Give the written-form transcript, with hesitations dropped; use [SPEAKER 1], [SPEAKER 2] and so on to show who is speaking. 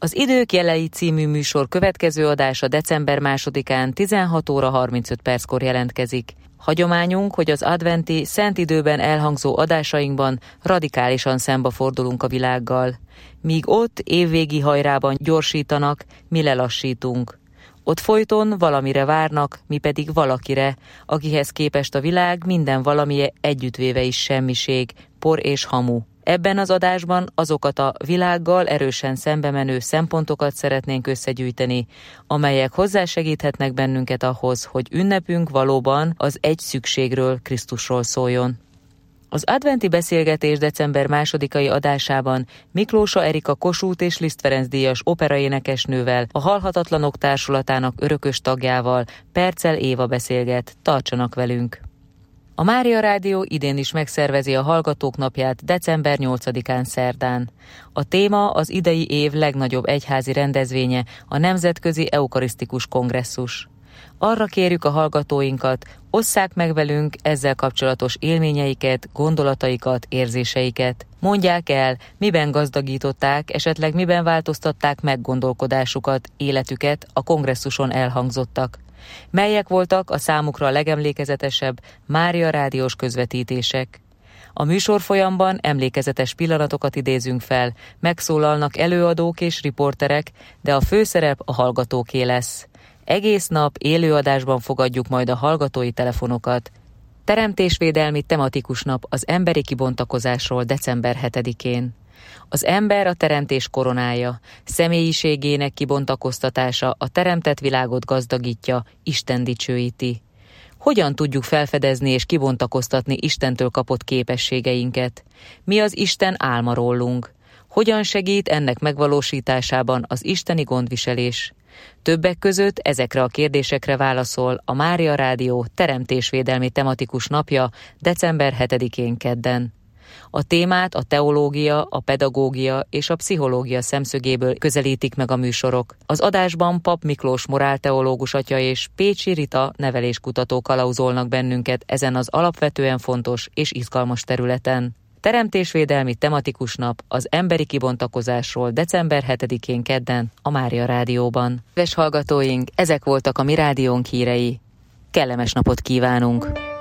[SPEAKER 1] Az Idők jelei című műsor következő adása december 2-án 16 óra 35 perckor jelentkezik. Hagyományunk, hogy az adventi, szent időben elhangzó adásainkban radikálisan szembefordulunk a világgal. Míg ott évvégi hajrában gyorsítanak, mi lelassítunk. Ott folyton valamire várnak, mi pedig valakire, akihez képest a világ minden valamije együttvéve is semmiség, por és hamu. Ebben az adásban azokat a világgal erősen szembemenő szempontokat szeretnénk összegyűjteni, amelyek hozzásegíthetnek bennünket ahhoz, hogy ünnepünk valóban az egy szükségről, Krisztusról szóljon. Az adventi beszélgetés december 2-ai adásában Miklósa Erika Kossuth és Liszt Ferenc díjas operaénekesnővel, a Halhatatlanok Társulatának örökös tagjával, Perccel Éva beszélget. Tartsanak velünk! A Mária Rádió idén is megszervezi a Hallgatók Napját december 8-án szerdán. A téma az idei év legnagyobb egyházi rendezvénye, a Nemzetközi Eukarisztikus Kongresszus. Arra kérjük a hallgatóinkat, osszák meg velünk ezzel kapcsolatos élményeiket, gondolataikat, érzéseiket. Mondják el, miben gazdagították, esetleg miben változtatták meg gondolkodásukat, életüket a kongresszuson elhangzottak. Melyek voltak a számukra a legemlékezetesebb Mária rádiós közvetítések? A műsorfolyamban emlékezetes pillanatokat idézünk fel, megszólalnak előadók és riporterek, de a főszerep a hallgatóké lesz. Egész nap élőadásban fogadjuk majd a hallgatói telefonokat. Teremtésvédelmi tematikus nap az emberi kibontakozásról december 7-én. Az ember a teremtés koronája, személyiségének kibontakoztatása a teremtett világot gazdagítja, Isten dicsőíti. Hogyan tudjuk felfedezni és kibontakoztatni Istentől kapott képességeinket? Mi az Isten álma rólunk? Hogyan segít ennek megvalósításában az isteni gondviselés? Többek között ezekre a kérdésekre válaszol a Mária Rádió teremtésvédelmi tematikus napja december 7-én kedden. A témát a teológia, a pedagógia és a pszichológia szemszögéből közelítik meg a műsorok. Az adásban Pap Miklós morálteológus atya és Pécsi Rita neveléskutató kalauzolnak bennünket ezen az alapvetően fontos és izgalmas területen. Teremtésvédelmi tematikus nap az emberi kibontakozásról december 7-én kedden a Mária Rádióban. Kedves hallgatóink, ezek voltak a mi rádiónk hírei. Kellemes napot kívánunk!